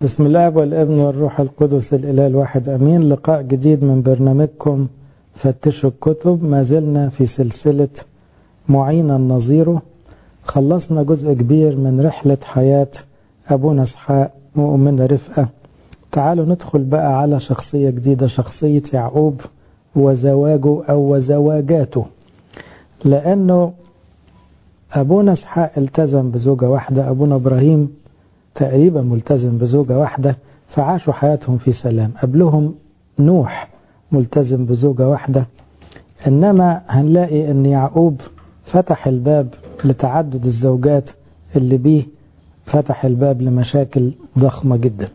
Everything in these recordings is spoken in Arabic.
بسم الله والابن والروح القدس الإله الواحد أمين. لقاء جديد من برنامجكم فتشوا الكتب. ما زلنا في سلسلة معينا نظيره. خلصنا جزء كبير من رحلة حياة أبونا إسحاق وأمنا رفقة. تعالوا ندخل بقى على شخصية جديدة، شخصية يعقوب وزواجه أو وزواجاته، لأنه أبونا إسحاق التزم بزوجة واحدة، أبونا إبراهيم تقريبا ملتزم بزوجة واحدة، فعاشوا حياتهم في سلام. قبلهم نوح ملتزم بزوجة واحدة، إنما هنلاقي أن يعقوب فتح الباب لتعدد الزوجات اللي بيه، فتح الباب لمشاكل ضخمة جدا.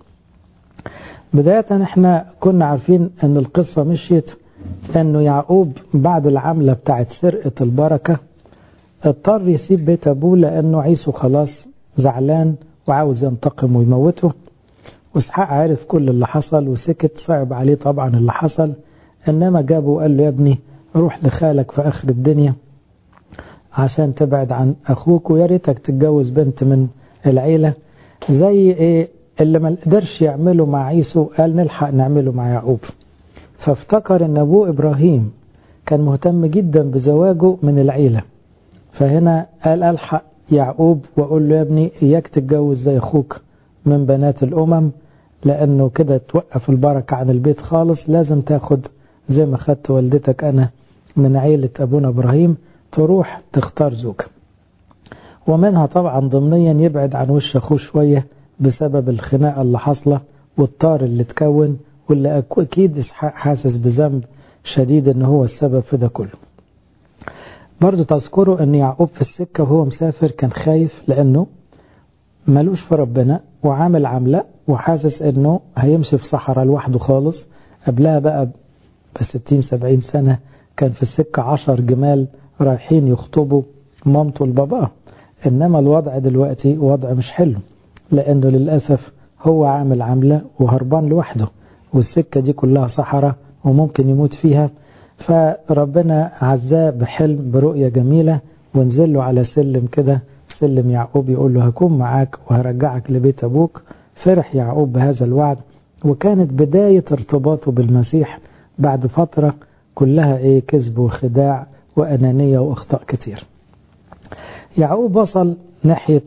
بداية احنا كنا عارفين أن القصة مشيت أنه يعقوب بعد العملة بتاعت سرقة البركة اضطر يسيب بيت أبوه، لأنه عيسو خلاص زعلان وعاوز ينتقم ويموته. وإسحاق عارف كل اللي حصل وسكت، صعب عليه طبعا اللي حصل، إنما جابه وقال له يا ابني روح لخالك في آخر الدنيا عشان تبعد عن أخوك، ويا ريتك تتجوز بنت من العيلة زي إيه اللي ما قدرش يعمله مع عيسو، قال نلحق نعمله مع يعقوب. فافتكر إن أبوه إبراهيم كان مهتم جدا بزواجه من العيلة، فهنا قال ألحق يعقوب وأقول له يا ابني إياك تتجوز زي أخوك من بنات الأمم، لأنه كده توقف البركة عن البيت خالص. لازم تاخد زي ما خدت والدتك أنا من عيلة أبونا إبراهيم، تروح تختار زوج، ومنها طبعا ضمنيا يبعد عن وش أخوه شوية بسبب الخناقة اللي حصلة والطار اللي تكون، واللي أكيد إسحاق حاسس بذنب شديد إن هو السبب في ده كله. برضو تذكروا أن يعقوب في السكة وهو مسافر كان خايف، لأنه ملوش في ربنا وعامل عملة وحاسس أنه هيمشي في صحراء لوحده خالص. قبلها بقى ب60-70 سنة كان في السكة 10 جمال رايحين يخطبوا مامته لباباه، إنما الوضع دلوقتي وضع مش حلو، لأنه للأسف هو عامل عملة وهربان لوحده، والسكة دي كلها صحراء وممكن يموت فيها. فربنا عزاه بحلم برؤية جميلة، ونزل له على سلم كده، سلم يعقوب، يقول له هكون معاك وهرجعك لبيت أبوك. فرح يعقوب بهذا الوعد، وكانت بداية ارتباطه بالمسيح بعد فترة كلها كذب وخداع وأنانية وأخطاء كتير. يعقوب وصل ناحية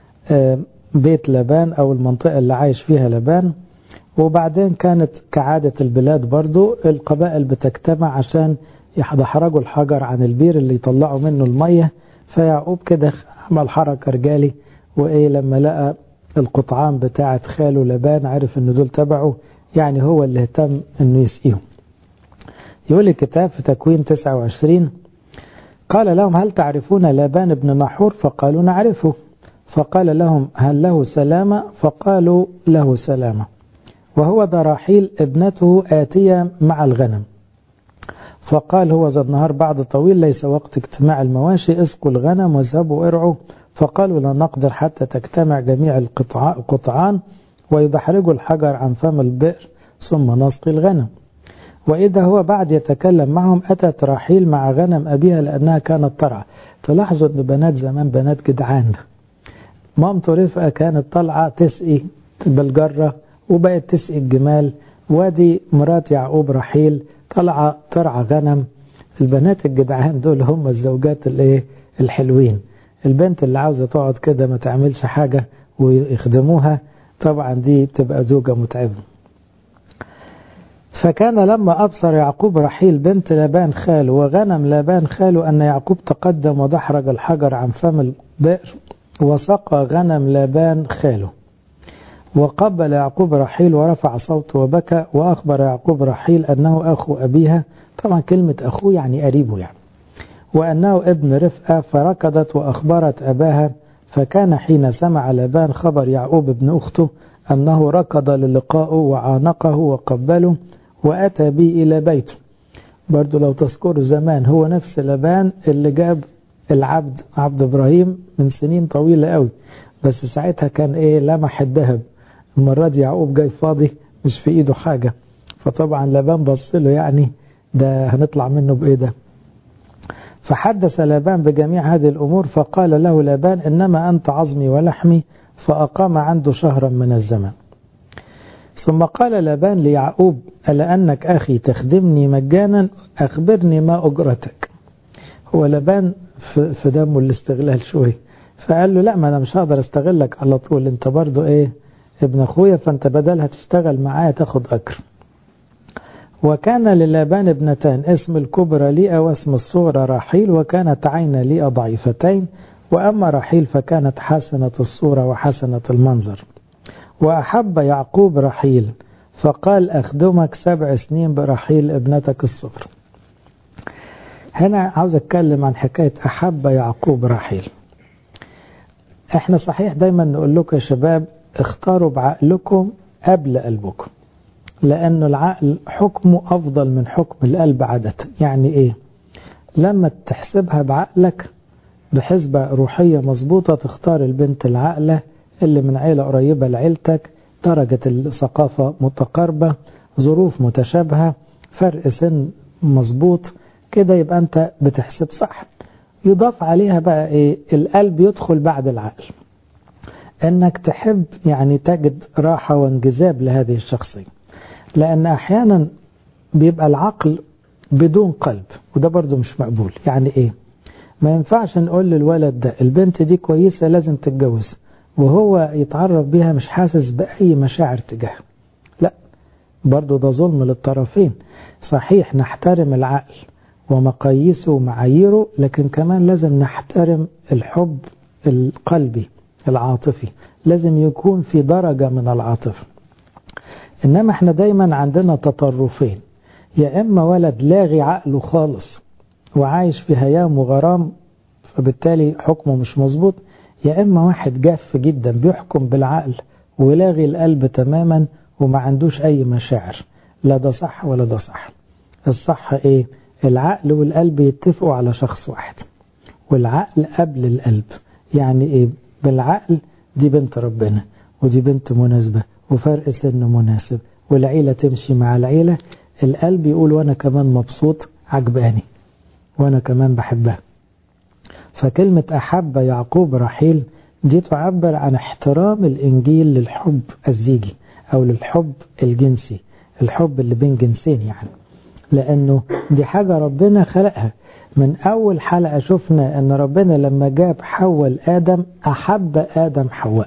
بيت لبان أو المنطقة اللي عايش فيها لبان، وبعدين كانت كعادة البلاد برضو القبائل بتجتمع عشان يحرجوا الحجر عن البير اللي يطلعوا منه المية. فيعقوب كده عمل حركة رجالي، لما لقى القطعان بتاعة خاله لبان عرف انه دول تبعه، يعني هو اللي اهتم انه يسقيهم. يقول الكتاب في تكوين 29 قال لهم هل تعرفون لبان ابن نحور؟ فقالوا نعرفه. فقال لهم هل له سلامة؟ فقالوا له سلامة. وهو ذا راحيل ابنته آتية مع الغنم. فقال هو ذا النهار بعد طويل ليس وقت اجتماع المواشي، اسقوا الغنم واذهبوا ارعوا. فقالوا لا نقدر حتى تجتمع جميع القطعان ويدحرجوا الحجر عن فم البئر ثم نسقي الغنم. وإذا هو بعد يتكلم معهم أتت راحيل مع غنم أبيها لأنها كانت ترعى. تلاحظوا أن بنات زمان بنات جدعان. مامته رفقة كانت طالعة تسقي بالجرة وبقت تسقي الجمال، وادي مرات يعقوب رحيل طلع ترعى غنم. البنات الجدعان دول هم الزوجات الحلوين. البنت اللي عاوزة تقعد كده ما تعملش حاجة ويخدموها، طبعا دي بتبقى زوجة متعبة. فكان لما أبصر يعقوب رحيل بنت لابان خاله وغنم لابان خاله أن يعقوب تقدم ودحرج الحجر عن فم البئر وسقى غنم لابان خاله. وقبل يعقوب رحيل ورفع صوته وبكى، وأخبر يعقوب رحيل أنه أخو أبيها، طبعا كلمة أخوه يعني قريبه يعني، وأنه ابن رفقة. فركضت وأخبرت أباها، فكان حين سمع لابان خبر يعقوب ابن أخته أنه ركض للقائه وعانقه وقبله وأتى به إلى بيته. برضو لو تذكروا زمان هو نفس لابان اللي جاب العبد عبد إبراهيم من سنين طويلة قوي، بس ساعتها كان لمح الذهب. المرة دي يعقوب جاي فاضي مش في ايده حاجة، فطبعا لابان بص له يعني ده هنطلع منه بايه ده. فحدث لابان بجميع هذه الامور، فقال له لابان انما انت عظمي ولحمي، فاقام عنده شهرا من الزمن. ثم قال لابان ليعقوب ألا أنك أخي تخدمني مجانا أخبرني ما أجرتك. هو لابان في دمه الاستغلال شوي، فقال له لا، ما أنا مش هقدر استغلك على طول، أنت برضو إيه ابن أخويا، فأنت بدلها تشتغل معايا تاخد أجر. وكان للابان ابنتان، اسم الكبرى ليئة واسم الصغرى راحيل، وكانت عين ليئة ضعيفتين، وأما راحيل فكانت حسنة الصورة وحسنة المنظر. وأحب يعقوب راحيل فقال أخدمك 7 سنين براحيل ابنتك الصغرى. هنا عاوز أتكلم عن حكاية أحب يعقوب راحيل. احنا صحيح دايما نقول لكم يا شباب اختاروا بعقلكم قبل قلبكم، لأنه العقل حكمه أفضل من حكم القلب عادة. يعني إيه؟ لما تحسبها بعقلك بحسبة روحية مظبوطة تختار البنت العاقلة اللي من عيلة قريبة لعيلتك، درجة الثقافة متقاربة، ظروف متشابهة، فرق سن مظبوط كده، يبقى أنت بتحسب صح. يضاف عليها بقى إيه؟ القلب يدخل بعد العقل، أنك تحب يعني تجد راحة وانجذاب لهذه الشخصية، لأن أحيانا بيبقى العقل بدون قلب، وده برضو مش مقبول. يعني إيه؟ ما ينفعش نقول للولد ده البنت دي كويسة لازم تتجوز، وهو يتعرف بيها مش حاسس بأي مشاعر تجاهها. لا، برضو ده ظلم للطرفين. صحيح نحترم العقل ومقاييسه ومعاييره، لكن كمان لازم نحترم الحب القلبي العاطفي، لازم يكون في درجة من العاطفة. إنما احنا دايما عندنا تطرفين، يا إما ولد لاغي عقله خالص وعايش في هيام وغرام فبالتالي حكمه مش مظبوط، يا إما واحد جاف جدا بيحكم بالعقل ولاغي القلب تماما وما عندوش أي مشاعر. لا ده صح ولا ده صح. الصح إيه؟ العقل والقلب يتفقوا على شخص واحد، والعقل قبل القلب. يعني إيه؟ بالعقل دي بنت ربنا ودي بنت مناسبة وفرق سن مناسب والعيلة تمشي مع العيلة، القلب يقول وأنا كمان مبسوط عجباني وأنا كمان بحبها. فكلمة أحب يعقوب راحيل دي تعبر عن احترام الإنجيل للحب الزيجي أو للحب الجنسي، الحب اللي بين جنسين يعني، لأنه دي حاجة ربنا خلقها. من أول حلقة شفنا أن ربنا لما جاب حواء لآدم أحب آدم حواء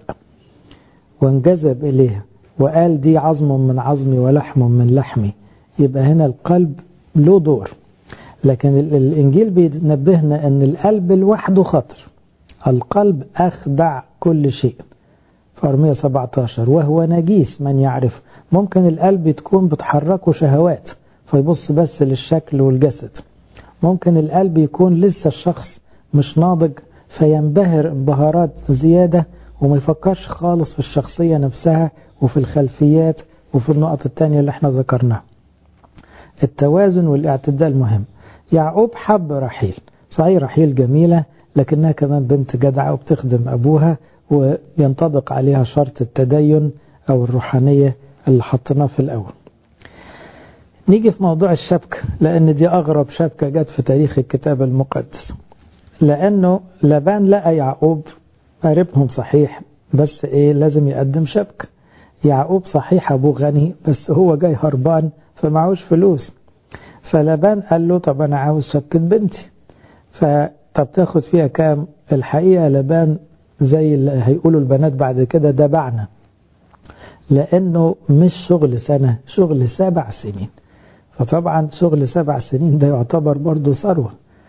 وانجذب إليها وقال دي عظم من عظمي ولحم من لحمي. يبقى هنا القلب له دور، لكن الإنجيل بينبهنا أن القلب لوحده خطر، القلب أخدع كل شيء في أرمية 17 وهو نجيس من يعرف. ممكن القلب تكون بتحركه شهوات فيبص بس للشكل والجسد، ممكن القلب يكون لسه الشخص مش ناضج فينبهر انبهارات زيادة وما يفكرش خالص في الشخصية نفسها وفي الخلفيات وفي النقط التانية اللي احنا ذكرناها. التوازن والاعتدال مهم. يعقوب حب راحيل، صحيح راحيل جميلة لكنها كمان بنت جدعة وبتخدم أبوها وينطبق عليها شرط التدين أو الروحانية اللي حطيناه في الأول. نيجي في موضوع الشبكة، لأن دي أغرب شبكة جت في تاريخ الكتاب المقدس، لأنه لابان لقى يعقوب قريبهم صحيح بس إيه لازم يقدم شبكة. يعقوب صحيح أبوه غني بس هو جاي هربان فمعوش فلوس، فلابان قال له طب أنا عاوز شبكة بنتي، فطب تاخد فيها كام؟ الحقيقة لابان زي اللي هيقولوا البنات بعد كده دبعنا، لأنه مش شغل سنة، شغل 7 سنين. فطبعا شغل 7 سنين ده يعتبر برضو ثروة.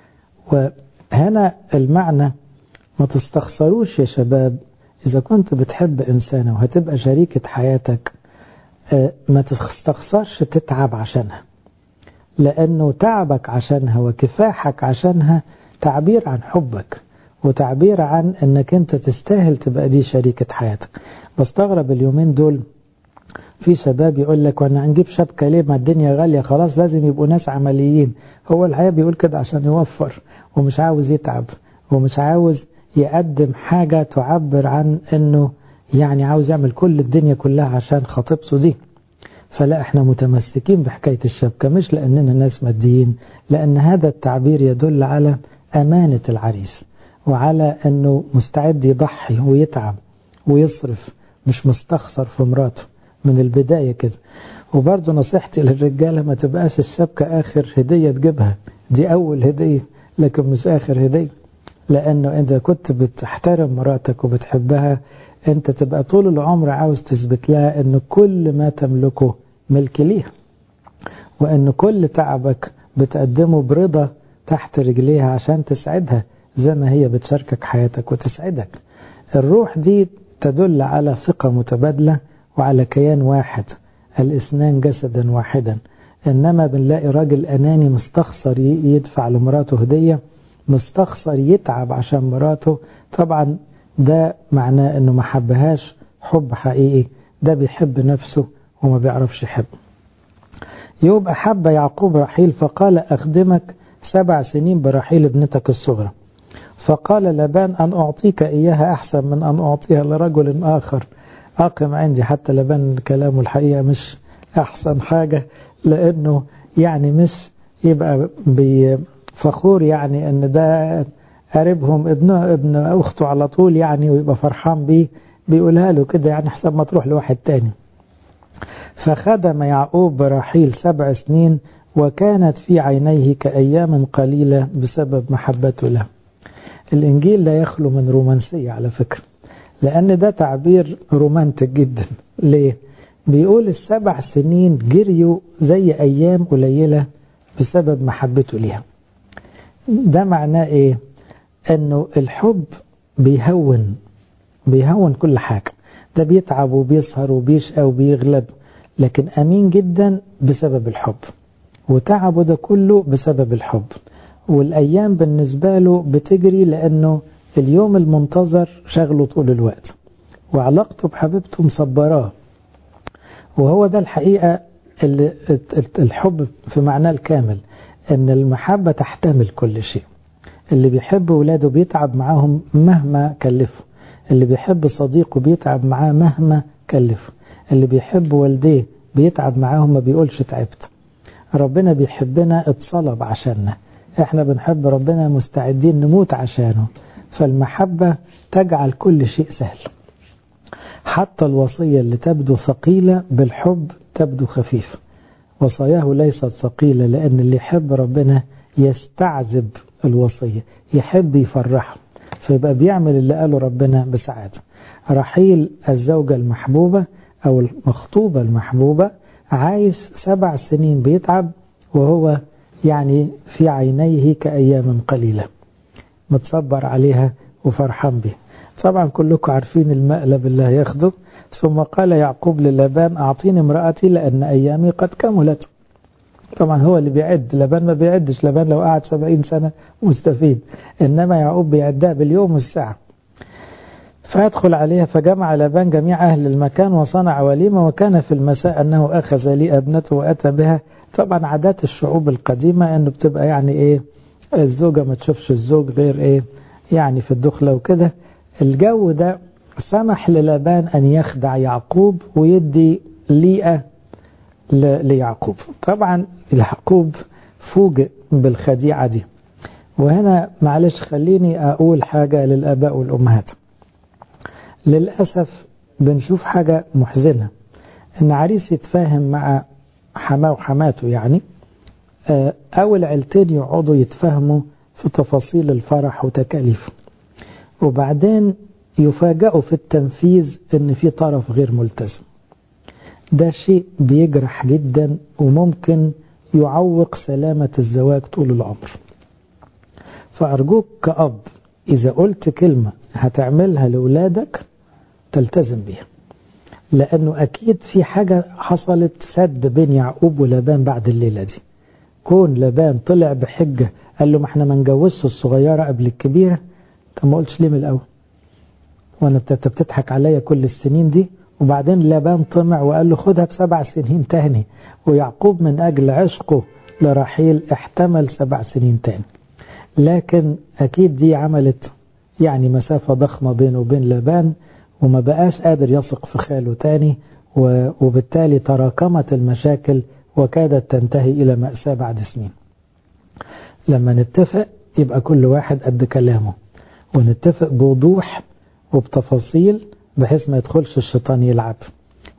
وهنا المعنى ما تستخسروش يا شباب، إذا كنت بتحب إنسانة وهتبقى شريكة حياتك ما تستخسرش تتعب عشانها، لأنه تعبك عشانها وكفاحك عشانها تعبير عن حبك وتعبير عن أنك أنت تستاهل تبقى دي شريكة حياتك. بستغرب اليومين دول في شباب يقول لك وانا هنجيب شبكة ليه ما الدنيا غالية خلاص لازم يبقوا ناس عمليين. هو الحقيقة بيقول كده عشان يوفر ومش عاوز يتعب ومش عاوز يقدم حاجة تعبر عن انه يعني عاوز يعمل كل الدنيا كلها عشان خطيبته دي. فلا احنا متمسكين بحكاية الشبكة مش لأننا ناس ماديين، لأن هذا التعبير يدل على أمانة العريس وعلى أنه مستعد يضحي ويتعب ويصرف، مش مستخسر في مراته من البداية كده. وبرضه نصيحتي للرجالة ما تبقاش الشبكة آخر هدية تجيبها، دي أول هدية لكن مش آخر هدية. لأنه أنت كنت بتحترم مراتك وبتحبها، أنت تبقى طول العمر عاوز تثبت لها أن كل ما تملكه ملك ليها، وأن كل تعبك بتقدمه برضا تحت رجليها عشان تسعدها زي ما هي بتشاركك حياتك وتسعدك. الروح دي تدل على ثقة متبادلة وعلى كيان واحد، الاثنان جسدا واحدا. إنما بنلاقي راجل أناني مستخسر يدفع لمراته هدية، مستخسر يتعب عشان مراته، طبعا ده معناه أنه ما حبهاش حب حقيقي، ده بيحب نفسه وما بيعرفش يحب. يبقى حب يعقوب رحيل فقال أخدمك 7 سنين برحيل ابنتك الصغرى. فقال لبان أن أعطيك إياها أحسن من أن أعطيها لرجل آخر أقم عندي. حتى لبان كلامه الحقيقة مش أحسن حاجة، لأنه يعني مش يبقى فخور يعني أن ده قريبهم ابن أخته على طول يعني ويبقى فرحان بيه، بيقولها له كده يعني حسب ما تروح لواحد تاني. فخدم يعقوب برحيل 7 سنين وكانت في عينيه كأيام قليلة بسبب محبته له. الإنجيل لا يخلو من رومانسية على فكرة، لأن ده تعبير رومانتك جدا. ليه؟ بيقول 7 سنين جريوا زي أيام قليلة بسبب محبته ليها. ده معناه إيه؟ أنه الحب بيهون كل حاجة. ده بيتعب وبيسهر وبيشقى وبيغلب، لكن أمين جدا بسبب الحب، وتعبه ده كله بسبب الحب. والأيام بالنسبة له بتجري لأنه اليوم المنتظر شغله طول الوقت، وعلاقته بحبيبته مصبراه. وهو ده الحقيقة الحب في معناه الكامل، أن المحبة تحتمل كل شيء. اللي بيحب ولاده بيتعب معاهم مهما كلفه، اللي بيحب صديقه بيتعب معاه مهما كلفه، اللي بيحب والديه بيتعب معاهم ما بيقولش تعبت. ربنا بيحبنا اتصلب عشاننا، احنا بنحب ربنا مستعدين نموت عشانه. فالمحبة تجعل كل شيء سهل، حتى الوصية اللي تبدو ثقيلة بالحب تبدو خفيفة. وصاياه ليست ثقيلة لأن اللي يحب ربنا يستعذب الوصية، يحب يفرحه، فيبقى بيعمل اللي قاله ربنا بسعادة. رحيل الزوجة المحبوبة أو المخطوبة المحبوبة عايز 7 سنين بيتعب، وهو يعني في عينيه كأيام قليلة متصبر عليها وفرحان به. طبعا كلكم عارفين المقلب اللي هياخده. ثم قال يعقوب للبان أعطيني امرأتي لأن أيامي قد كملت. طبعا هو اللي بيعد، لبان ما بيعدش، لبان لو قعد 70 سنة مستفيد، إنما يعقوب بيعدها باليوم والساعة. فأدخل عليها فجمع لبان جميع أهل المكان وصنع وليمة، وكان في المساء أنه أخذ لي ابنته وأتى بها. طبعا عادات الشعوب القديمة أنه بتبقى يعني إيه، الزوجة ما تشوفش الزوج غير إيه يعني في الدخلة وكده. الجو ده سمح للبان أن يخدع يعقوب ويدي ليئة ليعقوب. طبعا يعقوب فوجئ بالخديعة دي. وهنا معلش خليني أقول حاجة للآباء والأمهات. للأسف بنشوف حاجة محزنة، إن عريس يتفاهم مع حماه وحماته يعني، أو العيلتين يقعدوا يتفاهموا في تفاصيل الفرح وتكاليفه، وبعدين يفاجئوا في التنفيذ إن في طرف غير ملتزم. ده شيء بيجرح جدا وممكن يعوق سلامة الزواج طول العمر. فأرجوك كأب إذا قلت كلمة هتعملها لأولادك تلتزم بيها، لأنه أكيد في حاجة حصلت سد بين يعقوب ولبان بعد الليلة دي. كون لبان طلع بحجة قال له ما احنا ما نجوزش الصغيرة قبل الكبيرة، طب ما قلتش ليه من الأول؟ وانا بتضحك عليا كل السنين دي؟ وبعدين لبان طمع وقال له خدها ب7 سنين تاني، ويعقوب من أجل عشقه لرحيل احتمل 7 سنين تاني. لكن أكيد دي عملت يعني مسافة ضخمة بينه وبين لبان، وما بقاش قادر يثق في خاله تاني، وبالتالي تراكمت المشاكل وكادت تنتهي إلى مأساة بعد سنين. لما نتفق يبقى كل واحد قد كلامه، ونتفق بوضوح وبتفاصيل بحيث ما يدخلش الشيطان يلعب.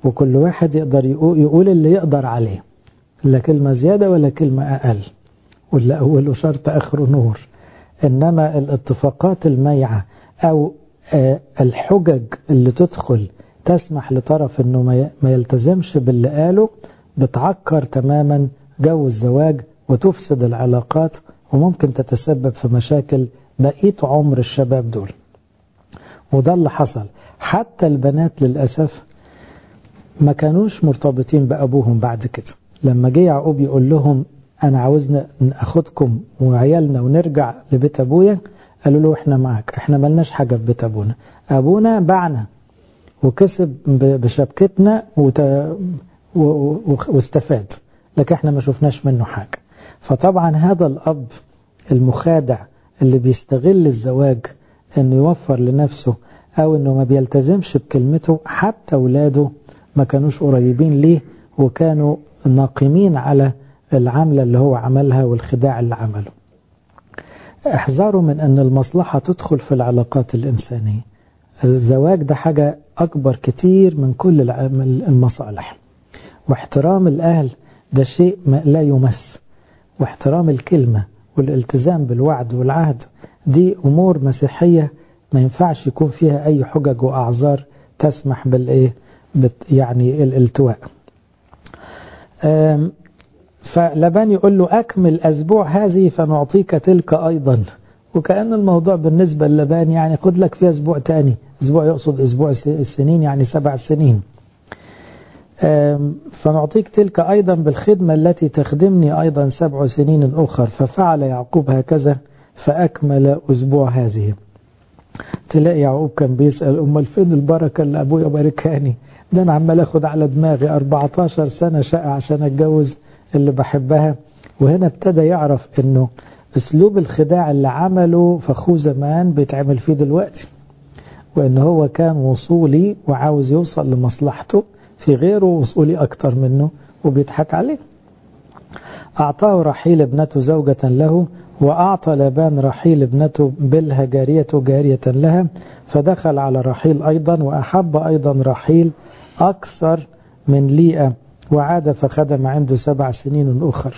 وكل واحد يقدر يقول اللي يقدر عليه، لا كلمة زيادة ولا كلمة أقل، واللي أوله شرط آخره نور. إنما الاتفاقات الميعة أو الحجج اللي تدخل تسمح لطرف إنه ما يلتزمش باللي قاله بتعكر تماما جو الزواج وتفسد العلاقات، وممكن تتسبب في مشاكل بقية عمر الشباب دول. وده اللي حصل. حتى البنات للأسف ما كانوش مرتبطين بأبوهم بعد كده. لما جه يعقوب يقول لهم أنا عاوزنا ناخدكم وعيالنا ونرجع لبيت أبويا، قالوا له إحنا معك، إحنا ملناش حاجة في بيت أبونا، أبونا باعنا وكسب بشبكتنا واستفاد، لكن إحنا ما شفناش منه حاجة. فطبعا هذا الأب المخادع اللي بيستغل الزواج إنه يوفر لنفسه أو إنه ما بيلتزمش بكلمته، حتى أولاده ما كانوش قريبين ليه وكانوا ناقمين على العملة اللي هو عملها والخداع اللي عمله. احذروا من أن المصلحة تدخل في العلاقات الإنسانية. الزواج ده حاجة أكبر كتير من كل المصالح، واحترام الأهل ده شيء لا يمس، واحترام الكلمة والالتزام بالوعد والعهد دي أمور مسيحية ما ينفعش يكون فيها أي حجج وأعذار تسمح يعني الالتواء. فلبان يقول له أكمل أسبوع هذه فنعطيك تلك أيضا، وكأن الموضوع بالنسبة للبان يعني خد لك فيها أسبوع تاني، أسبوع يقصد أسبوع السنين يعني 7 سنين. فنعطيك تلك أيضا بالخدمة التي تخدمني أيضا 7 سنين أخر. ففعل يعقوب هكذا فأكمل أسبوع هذه. تلاقي يعقوب كان بيسأل أمال فين البركة اللي أبويا باركاني؟ ده أنا عمال أخد على دماغي 14 سنة شقة عشان أتجوز اللي بحبها. وهنا ابتدى يعرف إنه أسلوب الخداع اللي عمله فخو زمان بيتعمل فيه دلوقتي، وإن هو كان وصولي وعاوز يوصل لمصلحته، في غيره وصولي أكتر منه وبيضحك عليه. أعطاه رحيل ابنته زوجة له، وأعطى لابان رحيل ابنته بلها جارية لها، فدخل على رحيل أيضا وأحب أيضا رحيل أكثر من ليئة، وعاد فخدم عنده 7 سنين أخر.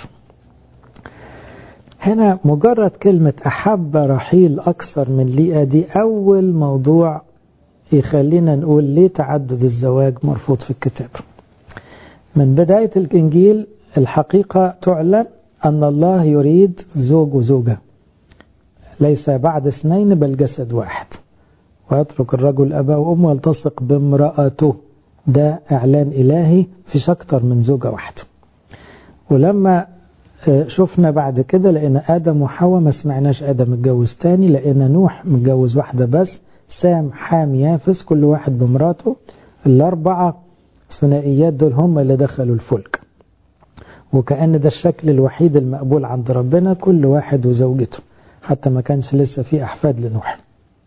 هنا مجرد كلمة أحب رحيل أكثر من ليئة دي أول موضوع يخلينا نقول ليه تعدد الزواج مرفوض في الكتاب. من بداية الإنجيل الحقيقة تعلن أن الله يريد زوج وزوجة، ليس بعد 2 بل جسد واحد، ويترك الرجل أباه وأمه ويلتصق بامرأته. ده إعلان إلهي فيش أكتر من زوجة واحدة. ولما شفنا بعد كده لقينا آدم وحواء، ما سمعناش آدم متجوز تاني، لقينا نوح متجوز واحدة بس، سام حام يافس كل واحد بمراته. ال4 ثنائيات دول هم اللي دخلوا الفلك، وكأن ده الشكل الوحيد المقبول عند ربنا، كل واحد وزوجته، حتى ما كانش لسه في أحفاد لنوح.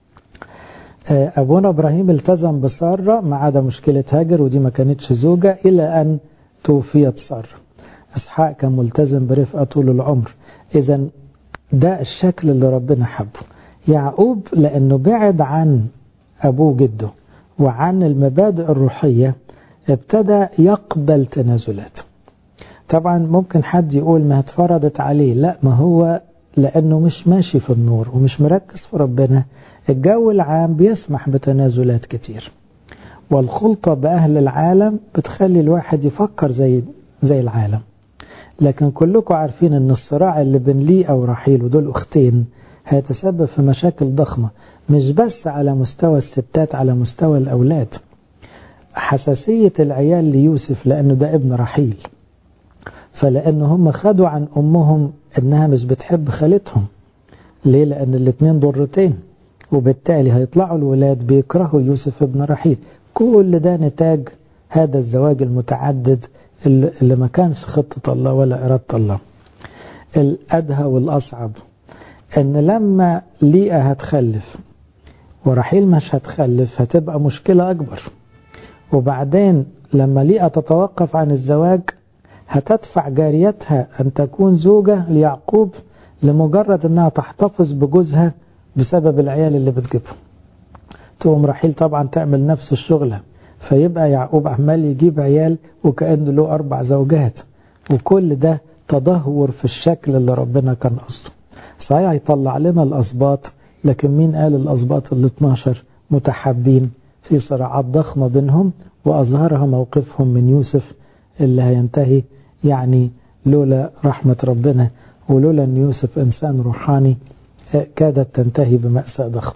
أبونا إبراهيم التزم بسارة ما عدا مشكلة هاجر، ودي ما كانتش زوجة إلى أن توفيت سارة. إسحاق كان ملتزم برفقة طول العمر. إذا ده الشكل اللي ربنا حبه. يعقوب لأنه بعد عن أبوه جده وعن المبادئ الروحية ابتدى يقبل تنازلات. طبعا ممكن حد يقول ما اتفرضت عليه، لا، ما هو لأنه مش ماشي في النور ومش مركز في ربنا. الجو العام بيسمح بتنازلات كتير، والخلطة بأهل العالم بتخلي الواحد يفكر زي العالم. لكن كلكم عارفين ان الصراع اللي بين ليئة ورحيل، ودول أختين، هيتسبب في مشاكل ضخمة، مش بس على مستوى الستات، على مستوى الأولاد. حساسية العيال ليوسف لأنه ده ابن رحيل، فلأنه هم خدوا عن أمهم أنها مش بتحب خالتهم. ليه؟ لأن الاتنين ضرتين، وبالتالي هيطلعوا الولاد بيكرهوا يوسف ابن رحيل. كل ده نتاج هذا الزواج المتعدد اللي ما كانش خطة الله ولا إرادة الله. الأدهى والأصعب أن لما ليئة هتخلف ورحيل مش هتخلف هتبقى مشكلة أكبر. وبعدين لما ليئة تتوقف عن الزواج هتدفع جاريتها أن تكون زوجة ليعقوب لمجرد أنها تحتفظ بجوزها بسبب العيال اللي بتجيبهم. تقوم رحيل طبعا تعمل نفس الشغلة، فيبقى يعقوب عمال يجيب عيال وكأنه له 4 زوجات، وكل ده تدهور في الشكل اللي ربنا كان قصده. صحيح يطلع لنا الأسباط، لكن مين قال الأسباط ال 12 متحابين؟ في صراعات ضخمة بينهم، وأظهرها موقفهم من يوسف اللي هينتهي يعني لولا رحمة ربنا ولولا أن يوسف إنسان روحاني كادت تنتهي بمأساة ضخمة.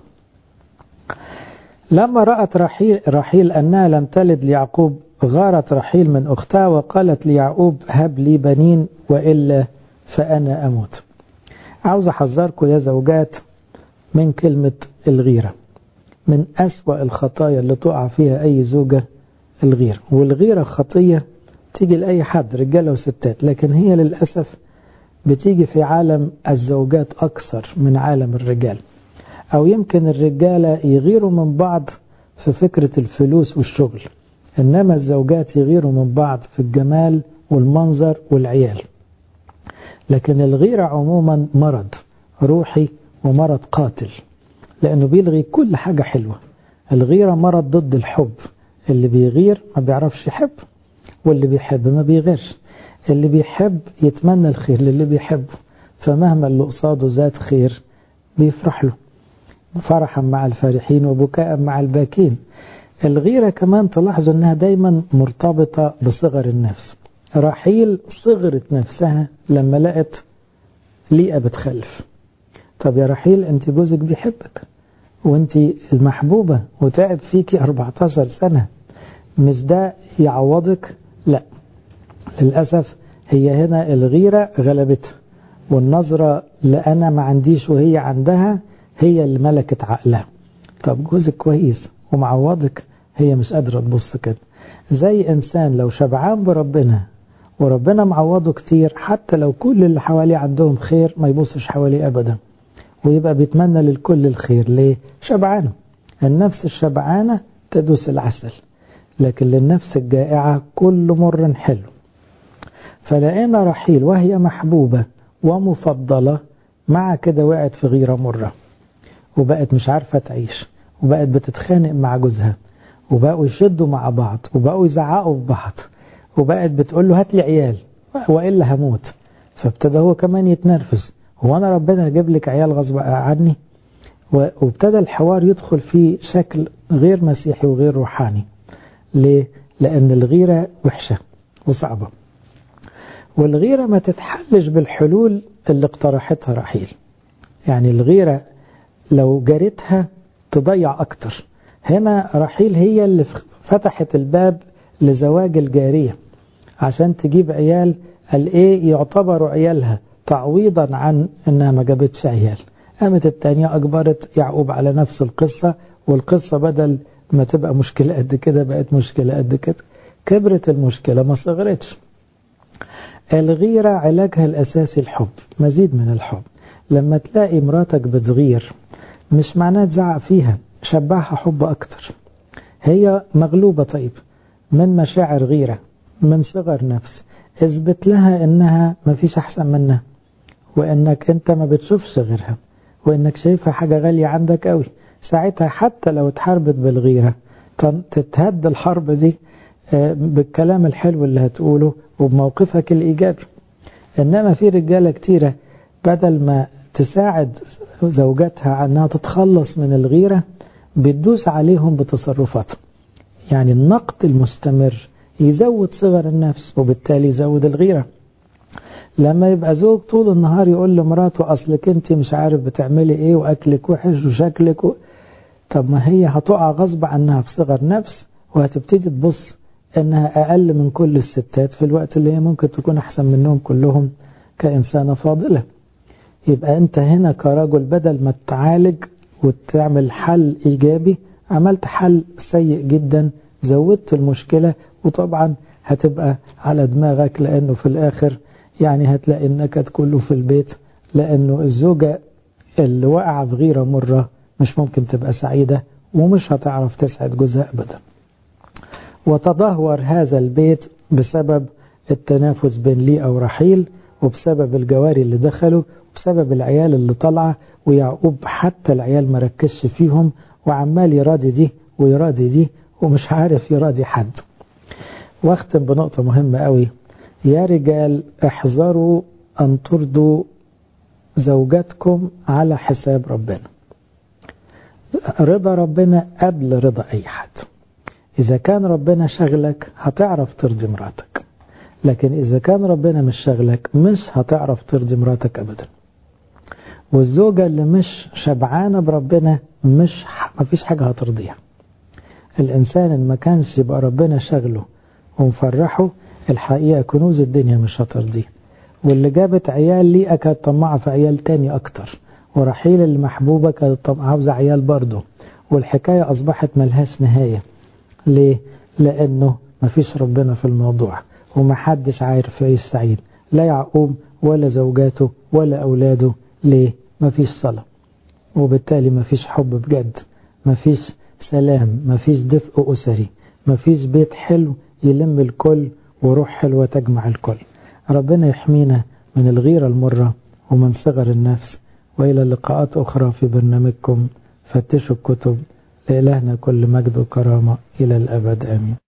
لما رأت رحيل أنها لم تلد ليعقوب غارت رحيل من أختها وقالت ليعقوب هب لي بنين وإلا فأنا أموت. عاوز أحذركم يا زوجات من كلمة الغيرة، من أسوأ الخطايا اللي تقع فيها أي زوجة الغيرة. والغيرة خطية تيجي لأي حد رجالة وستات، لكن هي للأسف بتيجي في عالم الزوجات أكثر من عالم الرجال، أو يمكن الرجالة يغيروا من بعض في فكرة الفلوس والشغل، إنما الزوجات يغيروا من بعض في الجمال والمنظر والعيال. لكن الغيرة عموما مرض روحي ومرض قاتل، لأنه بيلغي كل حاجة حلوة. الغيرة مرض ضد الحب، اللي بيغير ما بيعرفش يحب، واللي بيحب ما بيغيرش. اللي بيحب يتمنى الخير للي بيحبه، فمهما اللي قصاده ذات خير بيفرح له، فرحا مع الفارحين وبكاء مع الباكين. الغيرة كمان تلاحظوا أنها دايما مرتبطة بصغر النفس. رحيل صغرت نفسها لما لقت ليئة بتخلف. طب يا رحيل أنت جوزك بيحبك وأنت المحبوبة وتعب فيكي 14 سنة، مش ده يعوضك؟ لا، للأسف هي هنا الغيرة غلبتها، والنظرة لأنا ما عنديش وهي عندها هي اللي ملكت عقلها. طب جوزك كويس ومعوضك، هي مش قادرة تبص كده. زي إنسان لو شبعان بربنا وربنا معوضه كتير، حتى لو كل اللي حواليه عندهم خير ما يبصش حواليه أبدا، ويبقى بيتمنى للكل الخير. ليه؟ شبعانه. النفس الشبعانة تدوس العسل، لكن للنفس الجائعة كل مر حلو. فلقينا رحيل وهي محبوبة ومفضلة، مع كده وقعت في غيرة مرة، وبقت مش عارفة تعيش، وبقت بتتخانق مع جوزها، وبقوا يشدوا مع بعض، وبقوا يزعقوا في بعض، وبقت بتقول له هات لي عيال وإلا هموت. فابتدى هو كمان يتنرفز، هو أنا ربنا هجيب لك عيال غصب عني؟ وابتدى الحوار يدخل في شكل غير مسيحي وغير روحاني. ليه؟ لأن الغيرة وحشة وصعبة، والغيرة ما تتحلش بالحلول اللي اقترحتها رحيل. يعني الغيرة لو جريتها تضيع أكتر. هنا رحيل هي اللي فتحت الباب لزواج الجارية عشان تجيب عيال، قال إيه يعتبروا عيالها تعويضا عن إنها ما جابتش عيال. قامت التانية أجبرت يعقوب على نفس القصة، والقصة بدل ما تبقى مشكلة قد كده بقت مشكلة قد كده. كبرت المشكلة ما صغرتش. الغيرة علاجها الأساسي الحب، مزيد من الحب. لما تلاقي مراتك بتغير مش معناه تزعق فيها، شبعها حب أكتر. هي مغلوبة طيب من مشاعر غيرة من صغر نفس، اثبت لها إنها ما فيش أحسن منها، وإنك أنت ما بتشوفش غيرها، وإنك شايفها حاجة غالية عندك قوي. ساعتها حتى لو اتحاربت بالغيرة تتهد الحرب دي بالكلام الحلو اللي هتقوله وبموقفك الإيجابي. إنما في رجالة كتيرة بدل ما تساعد زوجاتها أنها تتخلص من الغيرة بتدوس عليهم بتصرفاتهم. يعني النقد المستمر يزود صغر النفس وبالتالي يزود الغيرة. لما يبقى زوج طول النهار يقول لمراته أصلك أنت مش عارف بتعملي إيه وأكلك وحش وشكلك طب ما هي هتقع غصب عنها في صغر نفس، وهتبتدي تبص أنها أقل من كل الستات في الوقت اللي هي ممكن تكون أحسن منهم كلهم كإنسانة فاضلة. يبقى أنت هنا كرجل بدل ما تعالج وتعمل حل إيجابي، عملت حل سيء جدا، زودت المشكلة، وطبعا هتبقى على دماغك، لأنه في الآخر يعني هتلاقي النكد كله في البيت، لأنه الزوجة اللي وقع في غيرة مرة مش ممكن تبقى سعيدة، ومش هتعرف تسعد جوزها أبدا. وتدهور هذا البيت بسبب التنافس بين ليئة ورحيل، وبسبب الجواري اللي دخلوا، وبسبب العيال اللي طلعة. ويعقوب حتى العيال مركزش فيهم، وعمال يراضي دي ويراضي دي، ومش عارف يراضي حد. واختم بنقطة مهمة قوي، يا رجال احذروا أن ترضوا زوجاتكم على حساب ربنا. رضا ربنا قبل رضا أي حد. إذا كان ربنا شغلك هتعرف ترضي مراتك، لكن إذا كان ربنا مش شغلك مش هتعرف ترضي مراتك أبدا. والزوجة اللي مش شبعانة بربنا مفيش حاجة هترضيها. الإنسان اللي ما كانش يبقى ربنا شغله ومفرحه، الحقيقة كنوز الدنيا مش هترضيه. واللي جابت عيال ليه كانت طماعة في عيال تاني أكتر، ورحيل المحبوبة كانت عاوزة عيال برضه، والحكاية أصبحت ملهاش نهاية. ليه؟ لأنه مفيش ربنا في الموضوع، ومحدش عارف يعيش سعيد، لا يعقوب ولا زوجاته ولا أولاده. ليه؟ مفيش صلاة، وبالتالي مفيش حب بجد، مفيش سلام، مفيش دفء أسري، مفيش بيت حلو يلم الكل وروح حلوة تجمع الكل. ربنا يحمينا من الغيرة المرة ومن صغر النفس. وإلى لقاءات أخرى في برنامجكم فتشوا الكتب. لإلهنا كل مجد وكرامة إلى الأبد آمين.